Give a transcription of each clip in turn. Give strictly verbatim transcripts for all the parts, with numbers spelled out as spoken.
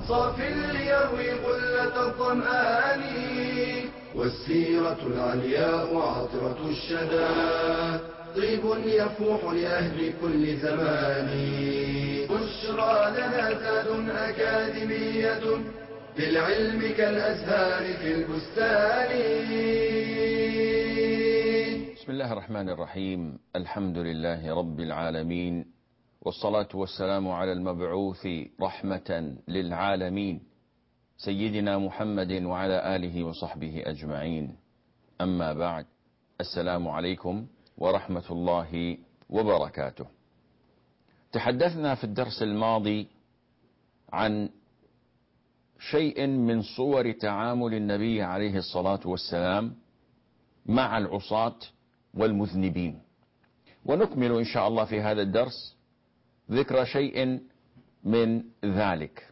صاف ليروي غلة الظمآن، والسيرة العلياء عطرة الشدى طيب يفوح لأهل كل زمان. بشرى لنا زاد أكاديمية للعلم كالأزهار في البستان. بسم الله الرحمن الرحيم. الحمد لله رب العالمين، والصلاة والسلام على المبعوث رحمة للعالمين سيدنا محمد وعلى آله وصحبه أجمعين. أما بعد، السلام عليكم ورحمة الله وبركاته. تحدثنا في الدرس الماضي عن شيء من صور تعامل النبي عليه الصلاة والسلام مع العصاة والمذنبين، ونكمل إن شاء الله في هذا الدرس ذكر شيء من ذلك.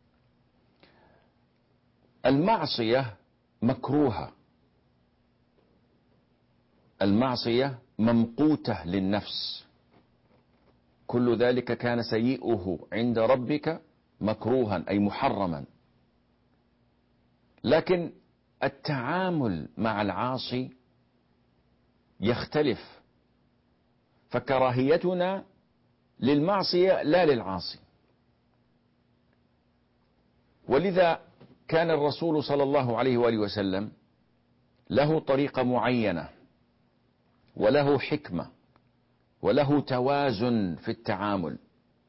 المعصية مكروهة، المعصية ممقوتة للنفس، كل ذلك كان سيئه عند ربك مكروها أي محرما. لكن التعامل مع العاصي يختلف، فكراهيتنا للمعصية لا للعاصي. ولذا كان الرسول صلى الله عليه وآله وسلم له طريقة معينة وله حكمة وله توازن في التعامل،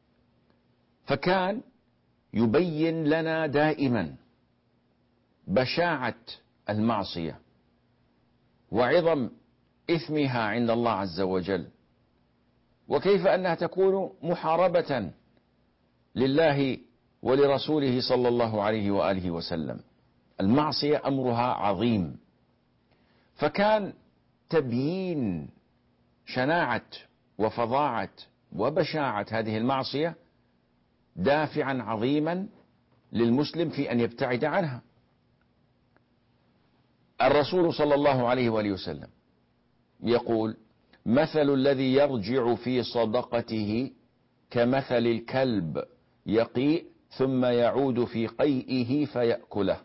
فكان يبين لنا دائما بشاعة المعصية وعظم إثمها عند الله عز وجل، وكيف أنها تكون محاربة لله ولرسوله صلى الله عليه وآله وسلم. المعصية أمرها عظيم، فكان تبيين شناعة وفظاعة وبشاعة هذه المعصية دافعا عظيما للمسلم في أن يبتعد عنها. الرسول صلى الله عليه وآله وسلم يقول: مثل الذي يرجع في صدقته كمثل الكلب يقيء ثم يعود في قيئه فيأكله.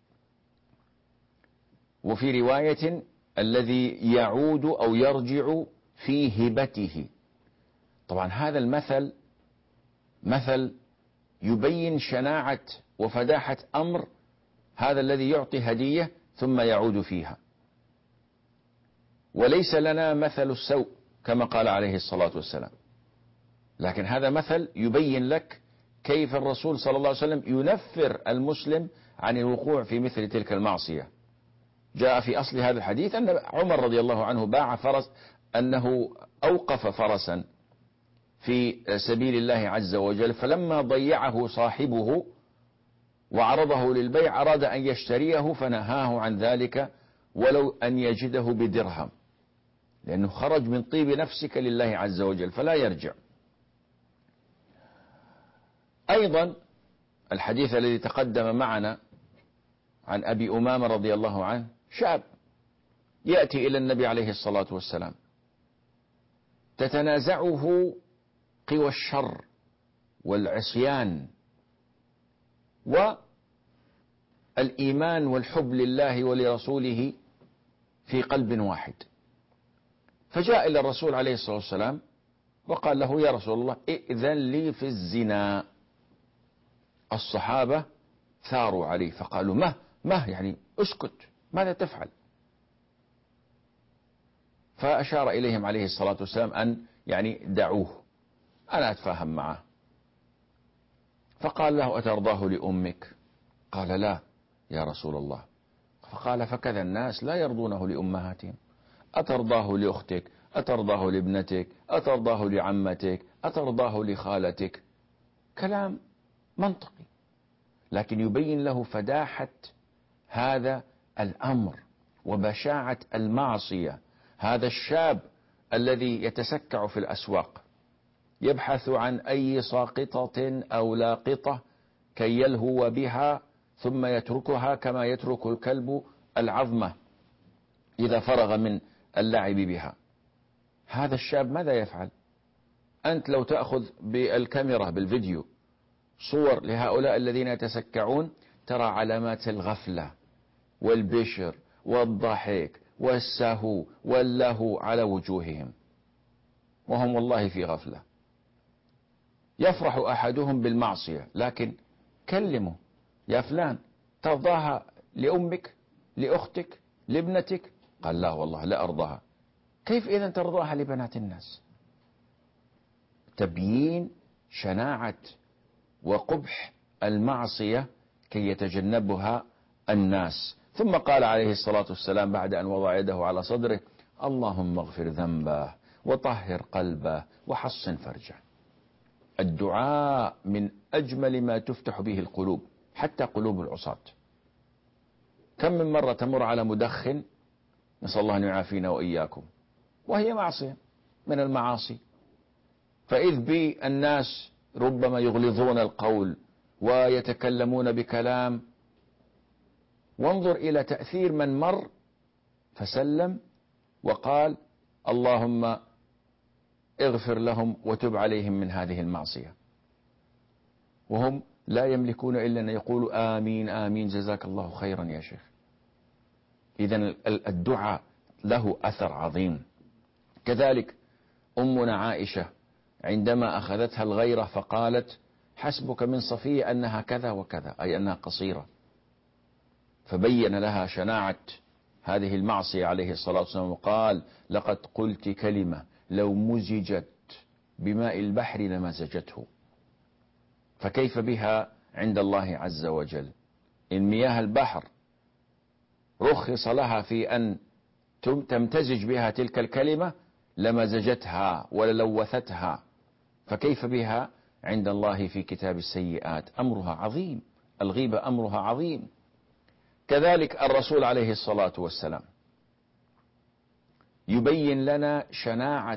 وفي رواية: الذي يعود أو يرجع في هبته. طبعا هذا المثل مثل يبين شناعة وفداحة أمر هذا الذي يعطي هدية ثم يعود فيها. وليس لنا مثل السوء كما قال عليه الصلاة والسلام، لكن هذا مثل يبين لك كيف الرسول صلى الله عليه وسلم ينفر المسلم عن الوقوع في مثل تلك المعصية. جاء في أصل هذا الحديث أن عمر رضي الله عنه باع فرس، أنه أوقف فرسا في سبيل الله عز وجل، فلما ضيعه صاحبه وعرضه للبيع أراد أن يشتريه فنهاه عن ذلك ولو أن يجده بدرهم، لأنه خرج من طيب نفسك لله عز وجل فلا يرجع. أيضا الحديث الذي تقدم معنا عن أبي أمامة رضي الله عنه، شاب يأتي إلى النبي عليه الصلاة والسلام تتنازعه قوى الشر والعصيان والإيمان والحب لله ولرسوله في قلب واحد، فجاء إلى الرسول عليه الصلاة والسلام وقال له: يا رسول الله ائذن لي في الزنا. الصحابة ثاروا عليه فقالوا: ما ما يعني اسكت، ماذا تفعل؟ فأشار إليهم عليه الصلاة والسلام أن يعني دعوه، أنا أتفاهم معه. فقال له: أترضاه لأمك؟ قال: لا يا رسول الله. فقال: فكذا الناس لا يرضونه لأمهاتهم، أترضاه لأختك؟ أترضاه لابنتك؟ أترضاه لعمتك؟ أترضاه لخالتك؟ كلام منطقي، لكن يبين له فداحة هذا الأمر وبشاعة المعصية. هذا الشاب الذي يتسكع في الأسواق يبحث عن أي ساقطة أو لاقطة كي يلهو بها ثم يتركها كما يترك الكلب العظمة إذا فرغ من اللعب بها. هذا الشاب ماذا يفعل؟ أنت لو تأخذ بالكاميرا بالفيديو صور لهؤلاء الذين يتسكعون ترى علامات الغفلة والبشر والضحك والسهو واللهو على وجوههم وهم والله في غفلة. يفرح أحدهم بالمعصية لكن كلمه: يا فلان، ترضاها لأمك، لأختك، لابنتك؟ قال: لا والله لا أرضاها. كيف إذا ترضاها لبنات الناس؟ تبيين شناعة وقبح المعصية كي يتجنبها الناس. ثم قال عليه الصلاة والسلام بعد أن وضع يده على صدره: اللهم اغفر ذنبه وطهر قلبه وحصن فرجه. الدعاء من أجمل ما تفتح به القلوب، حتى قلوب العصاة. كم من مرة تمر على مدخن، نسأل الله أن يعافينا وإياكم، وهي معصية من المعاصي، فإذ بي الناس ربما يغلظون القول ويتكلمون بكلام، وانظر إلى تأثير من مر فسلم وقال: اللهم اغفر لهم وتب عليهم من هذه المعصية، وهم لا يملكون إلا أن يقولوا آمين آمين جزاك الله خيرا يا شيخ. إذن الدعاء له أثر عظيم. كذلك أمنا عائشة عندما أخذتها الغيرة فقالت: حسبك من صفية أنها كذا وكذا، أي أنها قصيرة، فبين لها شناعة هذه المعصية عليه الصلاة والسلام وقال: لقد قلت كلمة لو مزجت بماء البحر لمزجته. فكيف بها عند الله عز وجل؟ إن مياه البحر رخص لها في أن تمتزج بها تلك الكلمة لمزجتها وللوثتها، فكيف بها عند الله في كتاب السيئات؟ أمرها عظيم، الغيبة أمرها عظيم. كذلك الرسول عليه الصلاة والسلام يبين لنا شناعة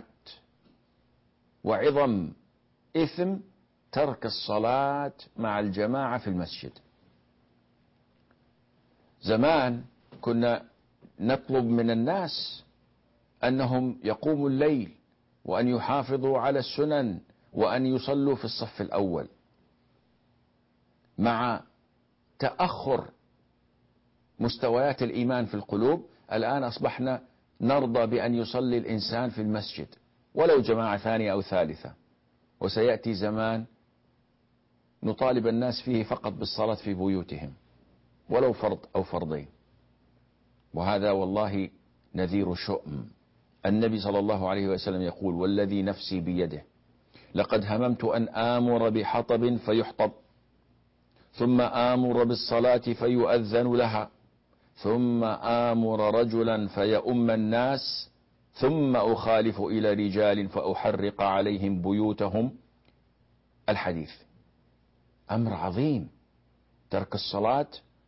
وعظم إثم ترك الصلاة مع الجماعة في المسجد. زمان كنا نطلب من الناس أنهم يقوموا الليل وأن يحافظوا على السنن وأن يصلوا في الصف الأول. مع تأخر مستويات الإيمان في القلوب الآن أصبحنا نرضى بأن يصلي الإنسان في المسجد ولو جماعة ثانية أو ثالثة، وسيأتي زمان نطالب الناس فيه فقط بالصلاة في بيوتهم ولو فرض أو فرضين، وهذا والله نذير شؤم. النبي صلى الله عليه وسلم يقول: والذي نفسي بيده لقد هممت أن آمر بحطب فيحطب، ثم آمر بالصلاة فيؤذن لها، ثم آمر رجلا فيؤم الناس، ثم أخالف إلى رجال فأحرق عليهم بيوتهم. الحديث أمر عظيم. ترك الصلاة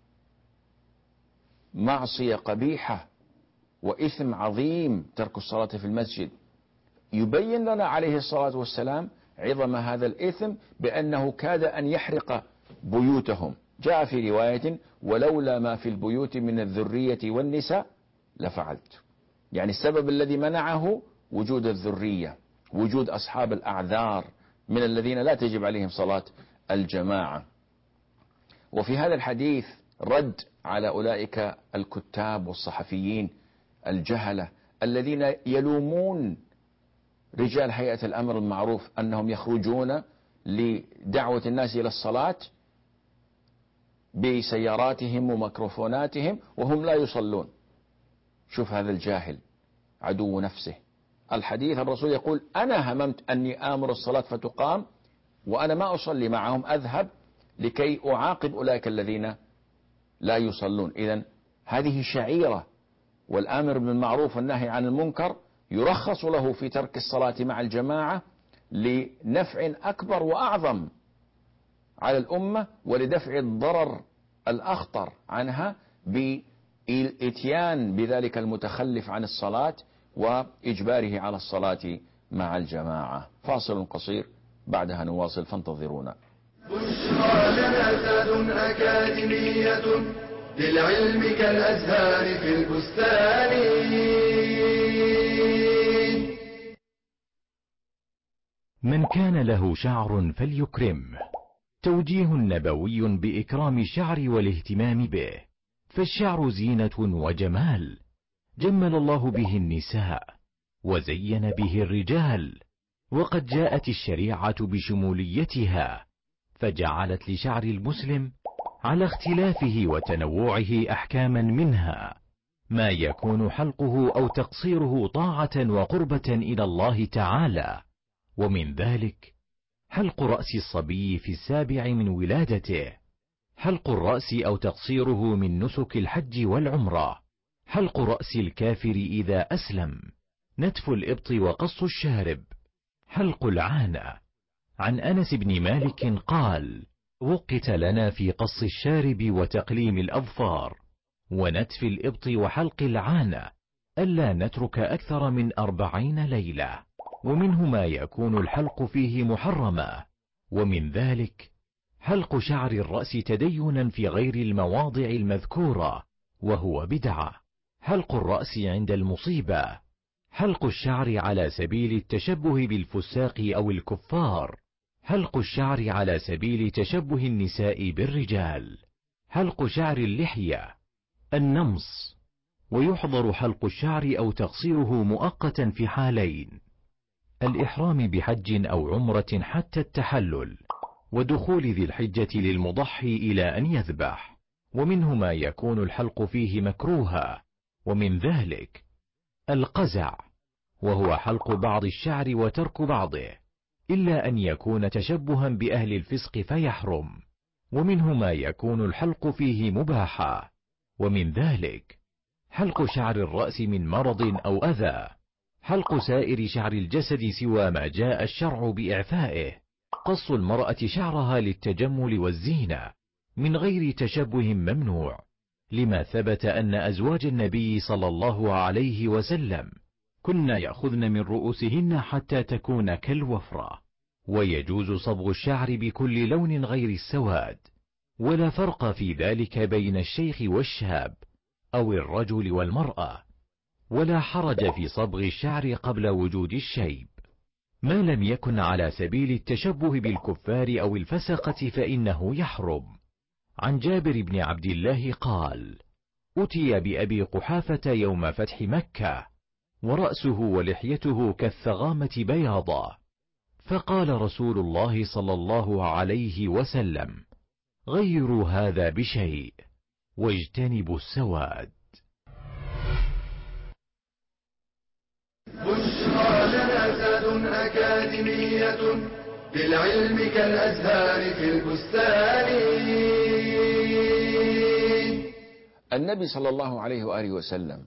معصية قبيحة وإثم عظيم، ترك الصلاة في المسجد. يبين لنا عليه الصلاة والسلام عظم هذا الإثم بأنه كاد أن يحرق بيوتهم. جاء في رواية: ولولا ما في البيوت من الذرية والنساء لفعلت. يعني السبب الذي منعه وجود الذرية، وجود أصحاب الأعذار من الذين لا تجب عليهم صلاة الجماعة. وفي هذا الحديث رد على أولئك الكتاب والصحفيين الجهلة الذين يلومون رجال هيئة الأمر المعروف أنهم يخرجون لدعوة الناس إلى الصلاة بسياراتهم وميكروفوناتهم وهم لا يصلون. شوف هذا الجاهل عدو نفسه. الحديث الرسول يقول: أنا هممت أني آمر الصلاة فتقام وأنا ما أصلي معهم، أذهب لكي أعاقب أولئك الذين لا يصلون. إذن هذه شعيرة، والآمر بالمعروف والنهي عن المنكر يرخص له في ترك الصلاة مع الجماعة لنفع أكبر وأعظم على الأمة، ولدفع الضرر الأخطر عنها بالإتيان بذلك المتخلف عن الصلاة وإجباره على الصلاة مع الجماعة. فاصل قصير بعدها نواصل، فانتظرونا. بشرى لنا زاد أكاديمية للعلم كالأزهار في البستان. من كان له شعر فليكرمه، توجيه نبوي بإكرام الشعر والاهتمام به، فالشعر زينة وجمال، جمل الله به النساء وزين به الرجال، وقد جاءت الشريعة بشموليتها فجعلت لشعر المسلم على اختلافه وتنوعه أحكاما، منها ما يكون حلقه أو تقصيره طاعة وقربة إلى الله تعالى، ومن ذلك حلق رأس الصبي في السابع من ولادته، حلق الرأس أو تقصيره من نسك الحج والعمرة، حلق رأس الكافر إذا أسلم، نتف الإبط وقص الشارب، حلق العانة. عن أنس بن مالك قال: وقت لنا في قص الشارب وتقليم الأظفار ونتف الإبط وحلق العانة ألا نترك أكثر من أربعين ليلة، ومنه ما يكون الحلق فيه محرما، ومن ذلك حلق شعر الرأس تدينا في غير المواضع المذكورة وهو بدعة، حلق الرأس عند المصيبة، حلق الشعر على سبيل التشبه بالفساق أو الكفار، حلق الشعر على سبيل تشبه النساء بالرجال، حلق شعر اللحية، النمص، ويحضر حلق الشعر أو تقصيره مؤقتا في حالين: الإحرام بحج أو عمرة حتى التحلل، ودخول ذي الحجة للمضحي إلى أن يذبح، ومنه ما يكون الحلق فيه مكروها، ومن ذلك القزع، وهو حلق بعض الشعر وترك بعضه، إلا أن يكون تشبها بأهل الفسق فيحرم، ومنه ما يكون الحلق فيه مباحا، ومن ذلك حلق شعر الرأس من مرض أو أذى، حلق سائر شعر الجسد سوى ما جاء الشرع بإعفائه، قص المرأة شعرها للتجمل والزينة من غير تشبه ممنوع، لما ثبت أن أزواج النبي صلى الله عليه وسلم كن يأخذن من رؤوسهن حتى تكون كالوفرة، ويجوز صبغ الشعر بكل لون غير السواد، ولا فرق في ذلك بين الشيخ والشاب أو الرجل والمرأة، ولا حرج في صبغ الشعر قبل وجود الشيب، ما لم يكن على سبيل التشبه بالكفار أو الفسقة فإنه يحرم. عن جابر بن عبد الله قال: أتي بأبي قحافة يوم فتح مكة ورأسه ولحيته كالثغامة بياضا، فقال رسول الله صلى الله عليه وسلم: غيروا هذا بشيء واجتنبوا السواد. بشرى لنا زاد أكاديمية للعلم كالأزهار في البستان. النبي صلى الله عليه وآله وسلم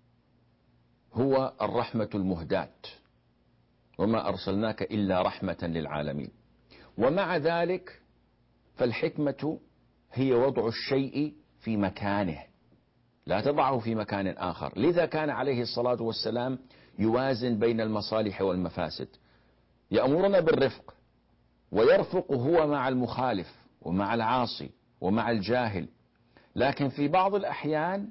هو الرحمة المهداة، وما أرسلناك إلا رحمة للعالمين، ومع ذلك فالحكمة هي وضع الشيء في مكانه، لا تضعه في مكان آخر. لذا كان عليه الصلاة والسلام يوازن بين المصالح والمفاسد، يأمرنا بالرفق ويرفق هو مع المخالف ومع العاصي ومع الجاهل، لكن في بعض الأحيان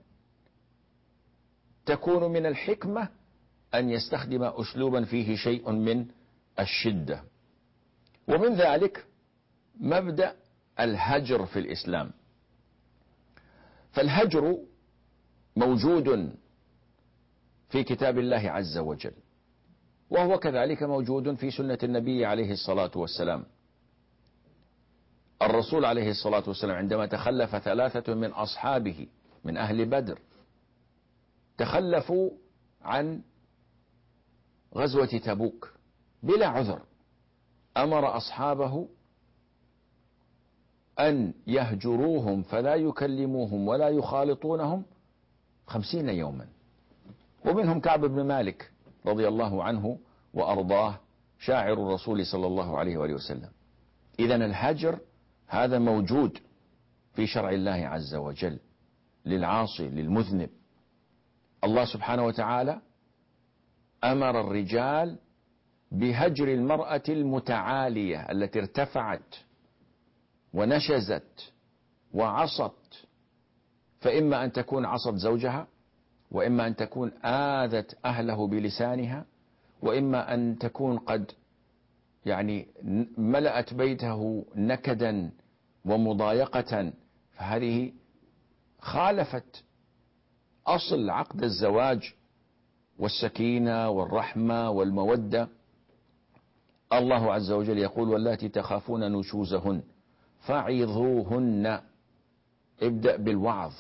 تكون من الحكمة أن يستخدم أسلوبا فيه شيء من الشدة، ومن ذلك مبدأ الهجر في الإسلام. فالهجر موجود في كتاب الله عز وجل، وهو كذلك موجود في سنة النبي عليه الصلاة والسلام. الرسول عليه الصلاة والسلام عندما تخلف ثلاثة من أصحابه من أهل بدر، تخلفوا عن غزوة تبوك بلا عذر، أمر أصحابه أن يهجروهم فلا يكلموهم ولا يخالطونهم خمسين يوما، ومنهم كعب بن مالك رضي الله عنه وأرضاه شاعر الرسول صلى الله عليه وآله وسلم. إذن الهجر هذا موجود في شرع الله عز وجل للعاصي للمذنب. الله سبحانه وتعالى أمر الرجال بهجر المرأة المتعالية التي ارتفعت ونشزت وعصت، فإما أن تكون عصت زوجها، وإما أن تكون آذت أهله بلسانها، وإما أن تكون قد يعني ملأت بيته نكدا ومضايقة، فهذه خالفت أصل عقد الزواج والسكينة والرحمة والمودة. الله عز وجل يقول: واللاتي تخافون نشوزهن فعظوهن. ابدأ بالوعظ،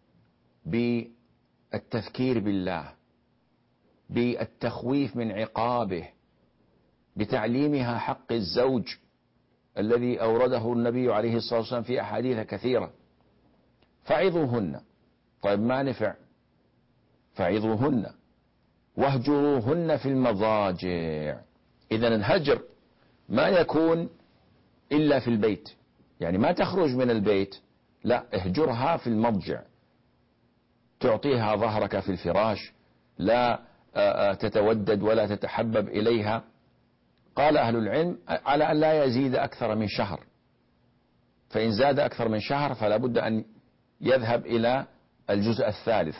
بالتذكير بالله، بالتخويف من عقابه، بتعليمها حق الزوج الذي أورده النبي عليه الصلاة والسلام في أحاديث كثيرة. فعظوهن. طيب ما نفع؟ فعظوهن واهجروهن في المضاجع. إذن الهجر ما يكون إلا في البيت، يعني ما تخرج من البيت، لا، اهجرها في المضجع، تعطيها ظهرك في الفراش، لا تتودد ولا تتحبب إليها. قال أهل العلم على أن لا يزيد أكثر من شهر، فإن زاد أكثر من شهر فلا بد أن يذهب إلى الجزء الثالث.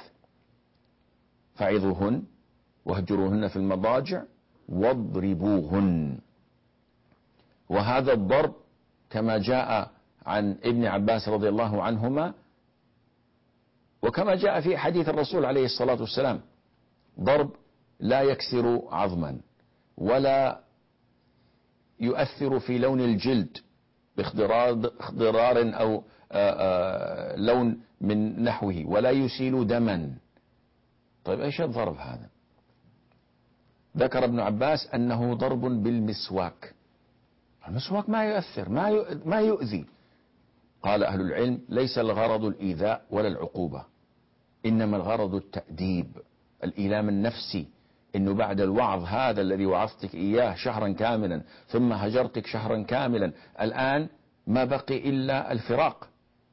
فعظوهن واهجروهن في المضاجع واضربوهن. وهذا الضرب كما جاء عن ابن عباس رضي الله عنهما، وكما جاء في حديث الرسول عليه الصلاة والسلام، ضرب لا يكسر عظما ولا يؤثر في لون الجلد باخضرار أو لون من نحوه، ولا يسيل دما. طيب ايش الضرب هذا؟ ذكر ابن عباس أنه ضرب بالمسواك. المسواك ما يؤثر، ما ما يؤذي. قال أهل العلم: ليس الغرض الإيذاء ولا العقوبة، إنما الغرض التأديب، الإيلام النفسي، إنه بعد الوعظ هذا الذي وعظتك إياه شهرا كاملا ثم هجرتك شهرا كاملا، الآن ما بقي إلا الفراق.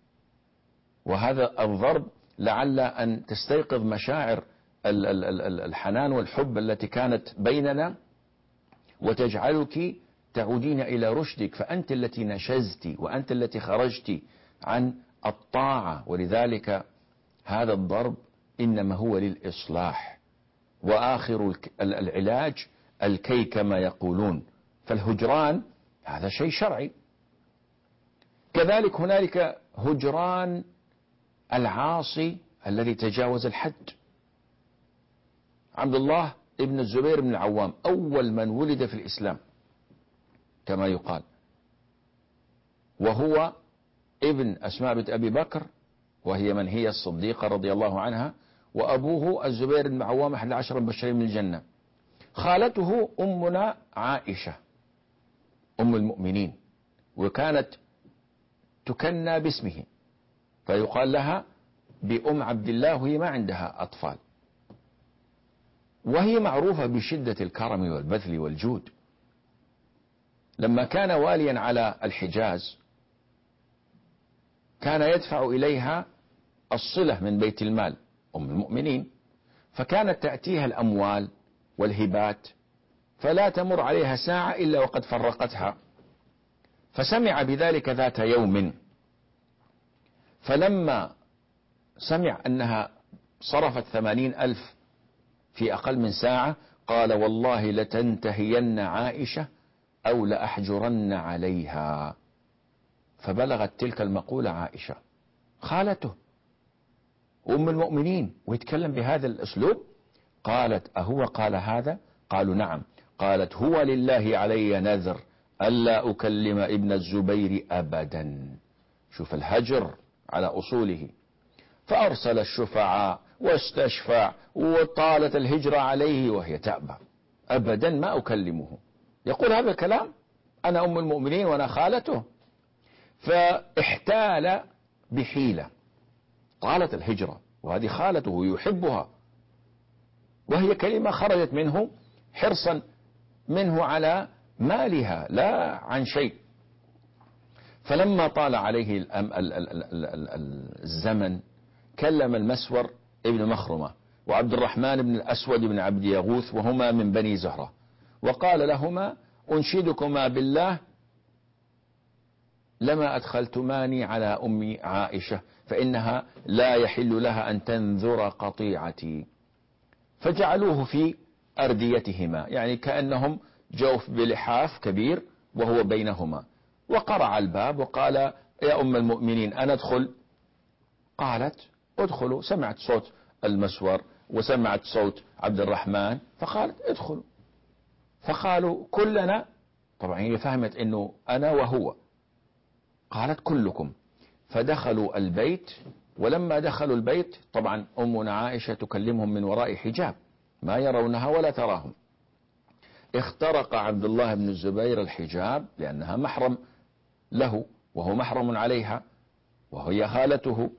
وهذا الضرب لعل أن تستيقظ مشاعر الحنان والحب التي كانت بيننا، وتجعلك تعودين إلى رشدك، فأنت التي نشزت وأنت التي خرجت عن الطاعة. ولذلك هذا الضرب إنما هو للإصلاح، وآخر العلاج الكي كما يقولون. فالهجران هذا شيء شرعي. كذلك هنالك هجران العاصي الذي تجاوز الحد. عبد الله ابن الزبير بن العوام أول من ولد في الإسلام كما يقال، وهو ابن أسماء بنت أبي بكر، وهي من هي الصديقة رضي الله عنها، وأبوه الزبير بن العوام أحد عشر مبشرين من الجنة. خالته أمنا عائشة أم المؤمنين، وكانت تكنى باسمه، فيقال لها بأم عبد الله، وهي ما عندها أطفال، وهي معروفة بشدة الكرم والبذل والجود. لما كان واليا على الحجاز كان يدفع إليها الصلة من بيت المال أم المؤمنين، فكانت تأتيها الأموال والهبات فلا تمر عليها ساعة إلا وقد فرقتها. فسمع بذلك ذات يوم، فلما سمع أنها صرفت ثمانين ألف في أقل من ساعة قال: والله لتنتهين عائشة أو لأحجرن عليها. فبلغت تلك المقولة عائشة خالته أم المؤمنين ويتكلم بهذا الأسلوب. قالت: أهو قال هذا؟ قالوا: نعم. قالت: هو لله علي نذر ألا أكلم ابن الزبير أبدا. شوف الهجر على أصوله. فأرسل الشفعاء واستشفع وطالت الهجرة عليه وهي تأبى: أبدا ما أكلمه. يقول هذا الكلام أنا أم المؤمنين وأنا خالته. فاحتال بحيلة، طالت الهجرة، وهذه خالته يحبها، وهي كلمة خرجت منه حرصا منه على مالها لا عن شيء. فلما طال عليه الزمن كلم المسور ابن مخرمة وعبد الرحمن بن الأسود بن عبد يغوث، وهما من بني زهرة، وقال لهما: أنشدكما بالله لما أدخلتماني على أمي عائشة، فإنها لا يحل لها أن تنذر قطيعتي. فجعلوه في أرديتهما، يعني كأنهم جوف بلحاف كبير وهو بينهما، وقرع الباب وقال: يا أم المؤمنين أنا أدخل؟ قالت ادخلوا. سمعت صوت المسور وسمعت صوت عبد الرحمن فقالت ادخلوا. فقالوا كلنا، طبعا هي فهمت انه انا وهو، قالت كلكم. فدخلوا البيت، ولما دخلوا البيت طبعا امنا عائشة تكلمهم من وراء حجاب ما يرونها ولا تراهم. اخترق عبد الله بن الزبير الحجاب لانها محرم له وهو محرم عليها وهي خالته،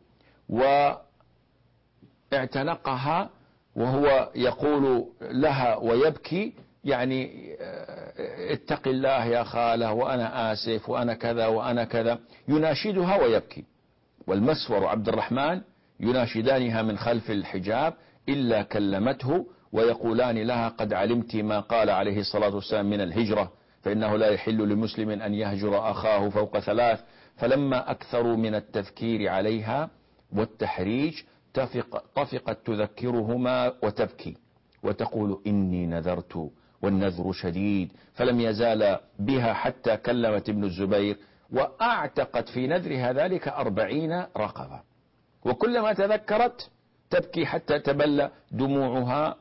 واعتنقها وهو يقول لها ويبكي يعني اتق الله يا خالة وأنا آسف وأنا كذا وأنا كذا، يناشدها ويبكي. والمسور عبد الرحمن يناشدانها من خلف الحجاب إلا كلمته ويقولان لها قد علمت ما قال عليه الصلاة والسلام من الهجرة، فإنه لا يحل لمسلم أن يهجر أخاه فوق ثلاث. فلما أكثروا من التذكير عليها والتحريج تفق طفقت تذكرهما وتبكي وتقول إني نذرت والنذر شديد، فلم يزال بها حتى كلمت ابن الزبير وأعتقت في نذرها ذلك أربعين رقبة، وكلما تذكرت تبكي حتى تبلى دموعها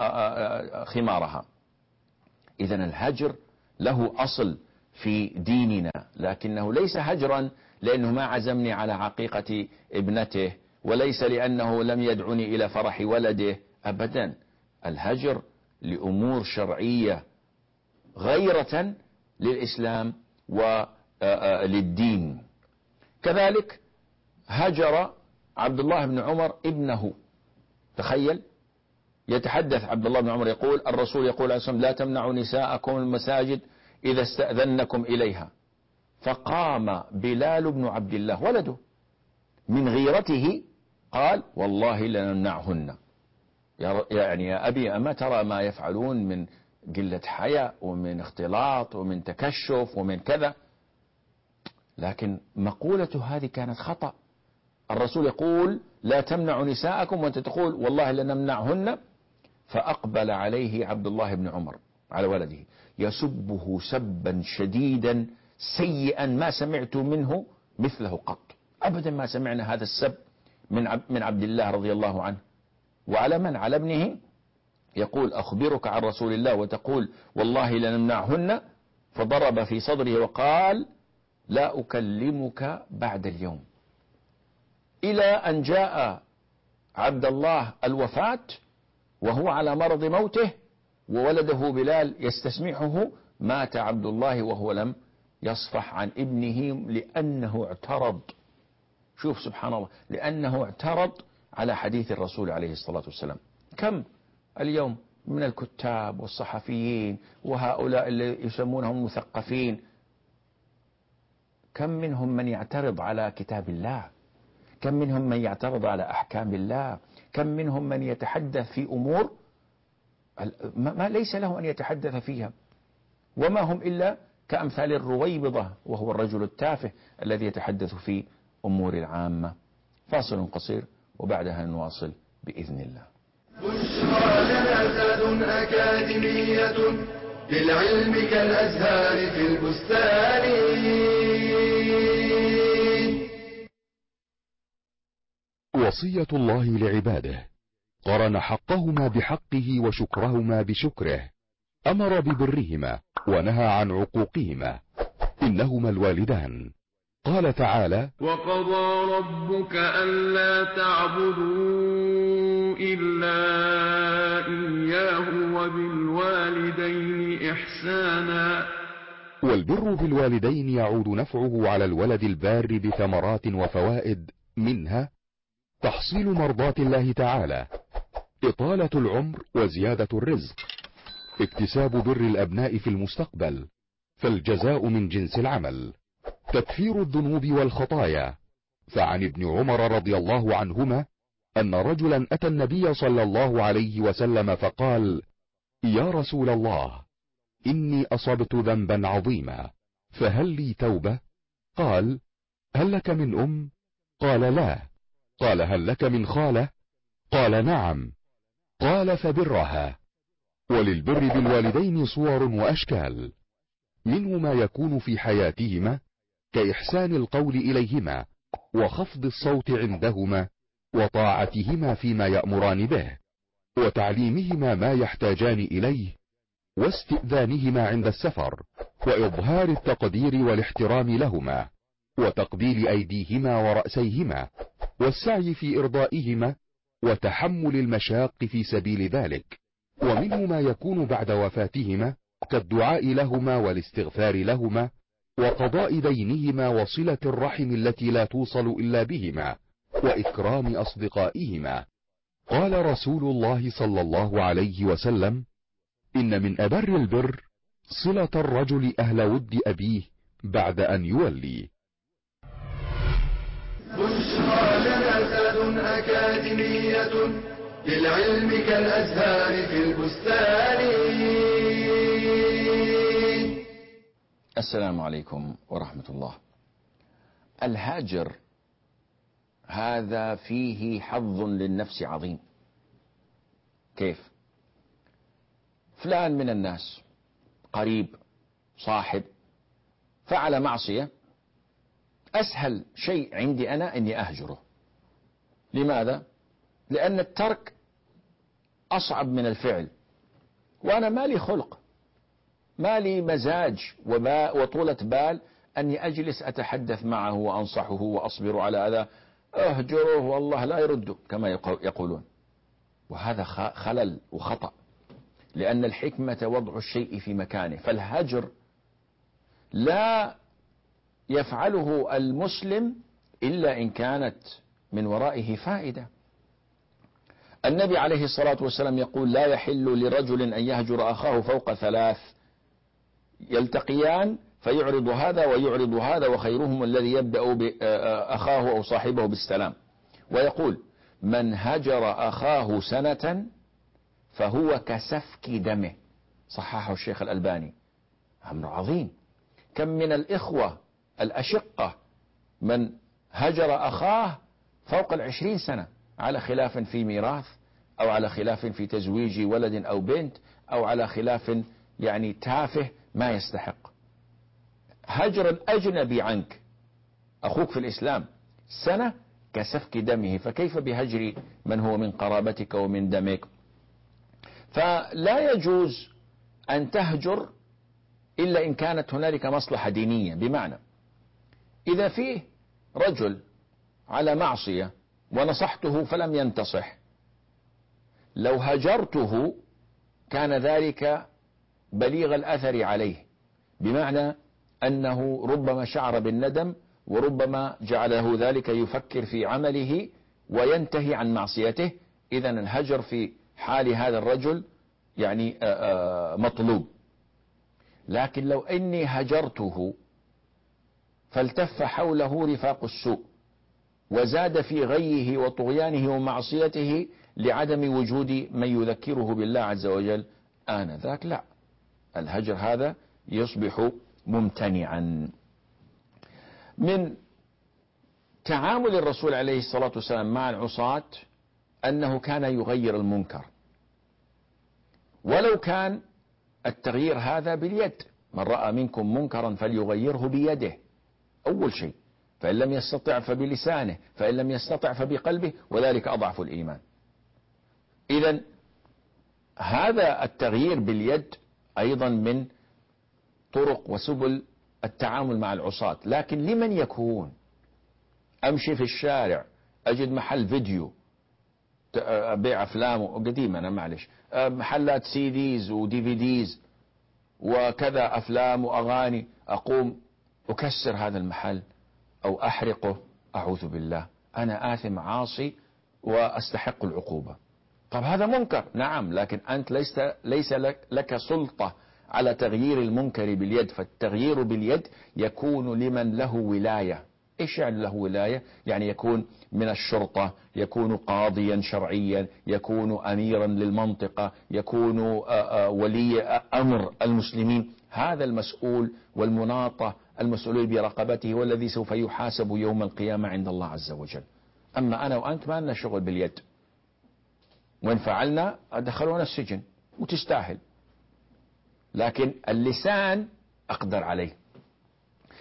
خمارها. إذن الهجر له أصل في ديننا، لكنه ليس هجرا لأنه ما عزمني على عقيقة ابنته، وليس لأنه لم يدعني إلى فرح ولده، أبدا. الهجر لأمور شرعية غيرة للإسلام وللدين. كذلك هجر عبد الله بن عمر ابنه. تخيل، يتحدث عبد الله بن عمر يقول الرسول يقول عليه الصلاة والسلام لا تمنعوا نساءكم المساجد إذا استأذنكم إليها. فقام بلال بن عبد الله ولده من غيرته قال والله لنمنعهن. يعني يا أبي أما ترى ما يفعلون من قلة حياء ومن اختلاط ومن تكشف ومن كذا. لكن مقولته هذه كانت خطأ. الرسول يقول لا تمنعوا نساءكم وأنت تقول والله لنمنعهن. فأقبل عليه عبد الله بن عمر على ولده يسبه سبا شديدا سيئا ما سمعت منه مثله قط. أبدا ما سمعنا هذا السب من من عبد الله رضي الله عنه. وعلى من؟ على ابنه. يقول أخبرك عن رسول الله وتقول والله لنمنعهن. فضرب في صدره وقال لا أكلمك بعد اليوم. إلى أن جاء عبد الله الوفاة وهو على مرض موته وولده بلال يستسمحه، مات عبد الله وهو لم يصفح عن ابنه لأنه اعترض. شوف سبحان الله، لأنه اعترض على حديث الرسول عليه الصلاة والسلام. كم اليوم من الكتاب والصحفيين وهؤلاء اللي يسمونهم مثقفين، كم منهم من يعترض على كتاب الله، كم منهم من يعترض على أحكام الله، كم منهم من يتحدث في أمور ما ليس له أن يتحدث فيها، وما هم إلا كأمثال الرويبضة وهو الرجل التافه الذي يتحدث في أمور العامة. فاصل قصير وبعدها نواصل بإذن الله. بشرى لنا زاد أكاديمية للعلم كالأزهار في البستان. وصية الله لعباده قرن حقهما بحقه وشكرهما بشكره، أمر ببرهما ونهى عن عقوقهما، إنهما الوالدان. قال تعالى وقضى ربك ألا تعبدوا إلا إياه وبالوالدين إحسانا. والبر بالوالدين يعود نفعه على الولد البار بثمرات وفوائد، منها تحصيل مرضاة الله تعالى، إطالة العمر وزيادة الرزق، اكتساب بر الأبناء في المستقبل فالجزاء من جنس العمل، تكفير الذنوب والخطايا. فعن ابن عمر رضي الله عنهما أن رجلا أتى النبي صلى الله عليه وسلم فقال يا رسول الله إني أصبت ذنبا عظيما فهل لي توبة؟ قال هل لك من أم؟ قال لا. قال هل لك من خالة؟ قال نعم. قال فبرها. وللبر بالوالدين صور وأشكال، منه ما يكون في حياتهما كإحسان القول إليهما وخفض الصوت عندهما وطاعتهما فيما يأمران به وتعليمهما ما يحتاجان إليه واستئذانهما عند السفر وإظهار التقدير والاحترام لهما وتقبيل أيديهما ورأسيهما والسعي في إرضائهما وتحمل المشاق في سبيل ذلك. ومنه ما يكون بعد وفاتهما كالدعاء لهما والاستغفار لهما وقضاء دينهما وصلة الرحم التي لا توصل إلا بهما وإكرام أصدقائهما. قال رسول الله صلى الله عليه وسلم: إن من أبر البر صلة الرجل أهل ود أبيه بعد أن يولي. بشرى لنا زاد أكاديمية للعلم كالأزهار في البستان. السلام عليكم ورحمة الله. الهاجر هذا فيه حظ للنفس عظيم. كيف؟ فلان من الناس قريب صاحب فعل معصية، أسهل شيء عندي أنا أني أهجره. لماذا؟ لأن الترك أصعب من الفعل، وأنا ما لي خلق، ما لي مزاج وطولة بال أني أجلس أتحدث معه وأنصحه وأصبر على هذا. أهجره والله لا يرده كما يقولون، وهذا خلل وخطأ، لأن الحكمة وضع الشيء في مكانه. فالهجر لا يفعله المسلم إلا إن كانت من ورائه فائدة. النبي عليه الصلاة والسلام يقول: لا يحل لرجل أن يهجر أخاه فوق ثلاث، يلتقيان فيعرض هذا ويعرض هذا وخيرهم الذي يبدأ أخاه أو صاحبه بالسلام. ويقول: من هجر أخاه سنة فهو كسفك دمه، صححه الشيخ الألباني. أمر عظيم. كم من الإخوة الأشقة من هجر أخاه فوق العشرين سنة على خلاف في ميراث، أو على خلاف في تزويج ولد أو بنت، أو على خلاف يعني تافه ما يستحق. هجر الأجنبي عنك أخوك في الإسلام سنة كسفك دمه، فكيف بهجر من هو من قرابتك ومن دمك؟ فلا يجوز أن تهجر إلا إن كانت هنالك مصلحة دينية. بمعنى إذا فيه رجل على معصية ونصحته فلم ينتصح، لو هجرته كان ذلك بليغ الأثر عليه، بمعنى أنه ربما شعر بالندم وربما جعله ذلك يفكر في عمله وينتهي عن معصيته. إذن الهجر في حال هذا الرجل يعني مطلوب. لكن لو أني هجرته فالتف حوله رفاق السوء وزاد في غيه وطغيانه ومعصيته لعدم وجود من يذكره بالله عز وجل، آنذاك لا، الهجر هذا يصبح ممتنعا. من تعامل الرسول عليه الصلاة والسلام مع العصاة أنه كان يغير المنكر، ولو كان التغيير هذا باليد. من رأى منكم منكرا فليغيره بيده أول شيء، فإن لم يستطع فبلسانه، فإن لم يستطع فبقلبه، وذلك أضعف الإيمان. إذن هذا التغيير باليد أيضا من طرق وسبل التعامل مع العصاة. لكن لمن يكون؟ أمشي في الشارع أجد محل فيديو بيع أفلام قديمة، أنا معلش محلات سي ديز ودي في ديز وكذا أفلام وأغاني، أقوم أكسر هذا المحل أو أحرقه، أعوذ بالله، أنا آثم عاصي وأستحق العقوبة. طب هذا منكر، نعم، لكن أنت ليس, ليس لك, لك سلطة على تغيير المنكر باليد. فالتغيير باليد يكون لمن له ولاية. إيش يعني له ولاية؟ يعني يكون من الشرطة، يكون قاضيا شرعيا، يكون أميرا للمنطقة، يكون ولي أمر المسلمين. هذا المسؤول والمناطة المسؤول برقبته والذي سوف يحاسب يوم القيامة عند الله عز وجل. أما أنا وأنت ما لنا شغل باليد، وإن فعلنا أدخلونا السجن وتستاهل. لكن اللسان أقدر عليه.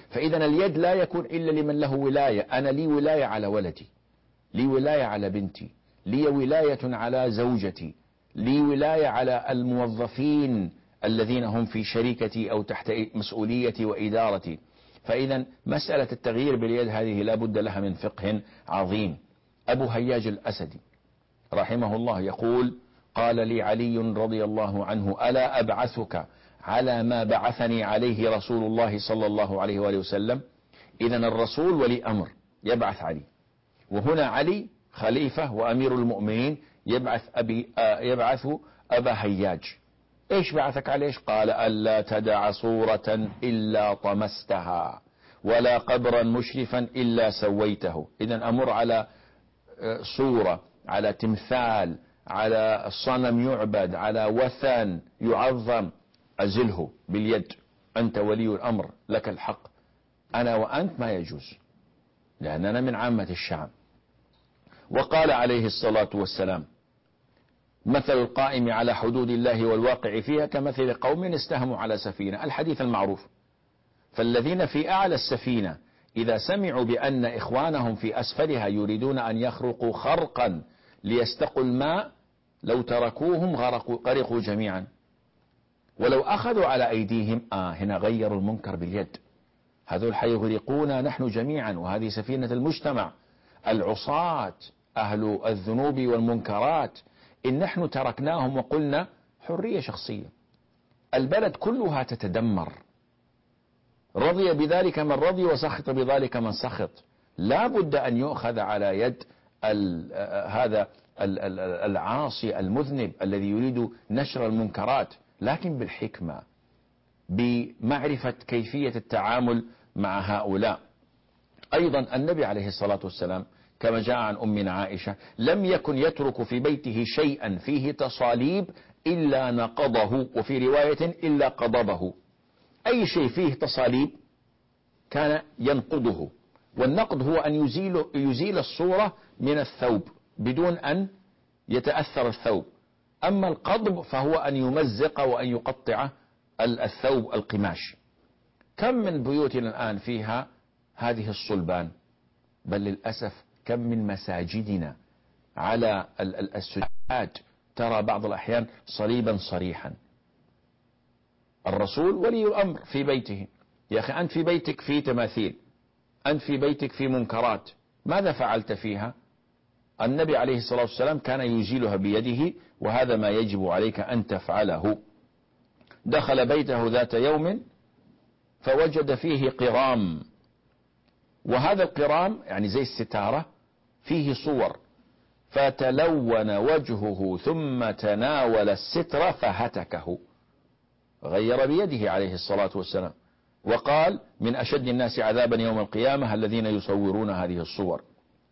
فإذا اليد لا يكون إلا لمن له ولاية. أنا لي ولاية على ولدي، لي ولاية على بنتي، لي ولاية على زوجتي، لي ولاية على الموظفين الذين هم في شركتي أو تحت مسؤوليتي وإدارتي. فإذا مسألة التغيير باليد هذه لا بد لها من فقه عظيم. أبو هياج الأسدي رحمه الله يقول: قال لي علي رضي الله عنه: ألا أبعثك على ما بعثني عليه رسول الله صلى الله عليه وآله وسلم؟ إذا الرسول ولي أمر يبعث علي، وهنا علي خليفة وأمير المؤمنين يبعث أبي آه يبعث أبا هياج. إيش بعثك عليه؟ قال: ألا تدع صورة إلا طمستها ولا قبرا مشرفا إلا سويته. إذا أمر على صورة، على تمثال، على صنم يعبد، على وثن يعظم، أزله باليد. أنت ولي الأمر، لك الحق. أنا وأنت ما يجوز، لأننا من عامة الشعب. وقال عليه الصلاة والسلام: مثل القائم على حدود الله والواقع فيها كمثل قوم استهموا على سفينة. الحديث المعروف. فالذين في أعلى السفينة إذا سمعوا بأن إخوانهم في أسفلها يريدون أن يخرقوا خرقا ليستقوا الماء، لو تركوهم غرقوا غرقوا جميعا. ولو أخذوا على أيديهم آه هنا غيروا المنكر باليد. هذول حيغرقونا نحن جميعا، وهذه سفينة المجتمع. العصاة أهل الذنوب والمنكرات إن نحن تركناهم وقلنا حرية شخصية، البلد كلها تتدمر. رضي بذلك من رضي وسخط بذلك من سخط. لا بد أن يؤخذ على يد ال هذا ال ال العاصي المذنب الذي يريد نشر المنكرات، لكن بالحكمة، بمعرفة كيفية التعامل مع هؤلاء. أيضا النبي عليه الصلاة والسلام كما جاء عن أمنا عائشة لم يكن يترك في بيته شيئا فيه تصاليب إلا نقضه، وفي رواية إلا قضبه. أي شيء فيه تصاليب كان ينقضه، والنقض هو أن يزيل, يزيل الصورة من الثوب بدون أن يتأثر الثوب. أما القضب فهو أن يمزق وأن يقطع الثوب القماش. كم من بيوتنا الآن فيها هذه الصلبان، بل للأسف كم من مساجدنا على السجاد ترى بعض الأحيان صليبا صريحا. الرسول ولي الأمر في بيته. يا أخي أنت في بيتك في تماثيل، أنت في بيتك في منكرات، ماذا فعلت فيها؟ النبي عليه الصلاة والسلام كان يزيلها بيده، وهذا ما يجب عليك أن تفعله. دخل بيته ذات يوم فوجد فيه قرام، وهذا القرام يعني زي الستارة فيه صور، فتلون وجهه ثم تناول الستر فهتكه. غير بيده عليه الصلاة والسلام وقال: من أشد الناس عذابا يوم القيامة الذين يصورون هذه الصور.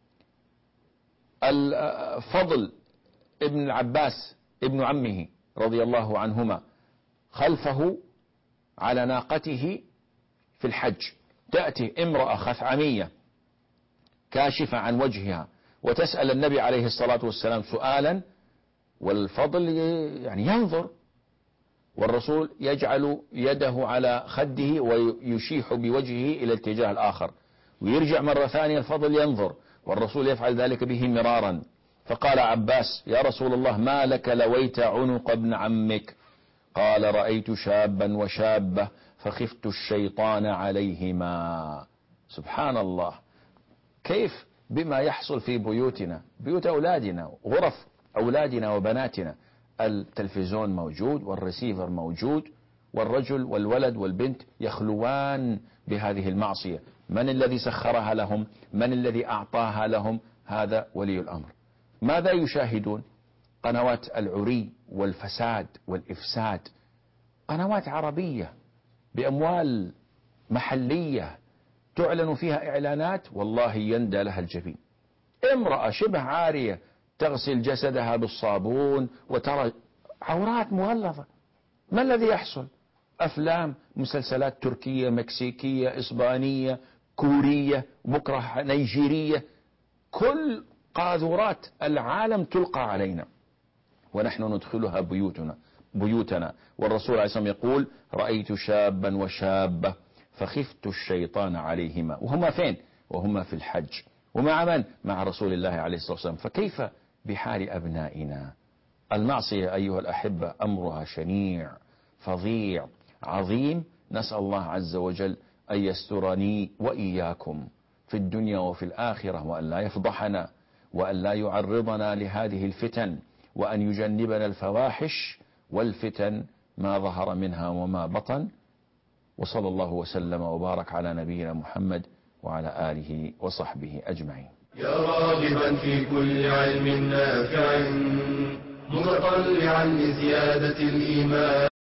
الفضل ابن العباس ابن عمه رضي الله عنهما خلفه على ناقته في الحج، تأتي امرأة خثعمية كاشفة عن وجهها وتسأل النبي عليه الصلاة والسلام سؤالا، والفضل يعني ينظر، والرسول يجعل يده على خده ويشيح بوجهه إلى الاتجاه الآخر، ويرجع مرة ثانية الفضل ينظر، والرسول يفعل ذلك به مرارا. فقال عباس: يا رسول الله ما لك لويت عنق ابن عمك؟ قال: رأيت شابا وشابة فخفت الشيطان عليهما. سبحان الله، كيف بما يحصل في بيوتنا، بيوت أولادنا، غرف أولادنا وبناتنا، التلفزيون موجود والرسيفر موجود، والرجل والولد والبنت يخلوان بهذه المعصية. من الذي سخرها لهم؟ من الذي أعطاها لهم؟ هذا ولي الأمر. ماذا يشاهدون؟ قنوات العري والفساد والإفساد، قنوات عربية بأموال محلية تعلن فيها إعلانات والله يندى لها الجبين. امرأة شبه عارية تغسل جسدها بالصابون وترى عورات مغلظة. ما الذي يحصل؟ أفلام مسلسلات تركية مكسيكية إسبانية كورية بكرة نيجيرية، كل قاذورات العالم تلقى علينا ونحن ندخلها بيوتنا بيوتنا والرسول عليه الصلاة والسلام يقول: رأيت شابا وشابة فخفت الشيطان عليهما. وهما فين؟ وهما في الحج. ومع من؟ مع رسول الله عليه الصلاة والسلام. فكيف بحال أبنائنا؟ المعصية أيها الأحبة أمرها شنيع فظيع عظيم. نسأل الله عز وجل أن يسترني وإياكم في الدنيا وفي الآخرة، وأن لا يفضحنا، وأن لا يعرضنا لهذه الفتن، وأن يجنبنا الفواحش والفتن ما ظهر منها وما بطن. وصلى الله وسلم وبارك على نبينا محمد وعلى آله وصحبه أجمعين. يا راغبا في كل علم نافع متطلعا لزيادة الإيمان.